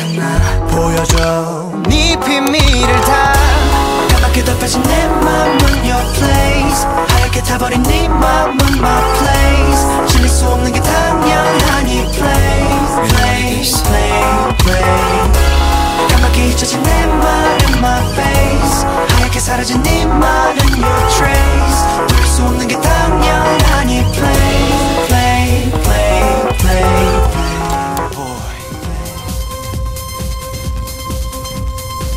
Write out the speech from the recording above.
괜찮아 보여줘 네 비밀을 다 까맣게 덮여진 내 맘은 your place 하얗게 타버린 네 맘은 my place 질릴 수 없는 게 당연하니 play play play play 까맣게 잊혀진 내 말은 my face 하얗게 사라진 네 말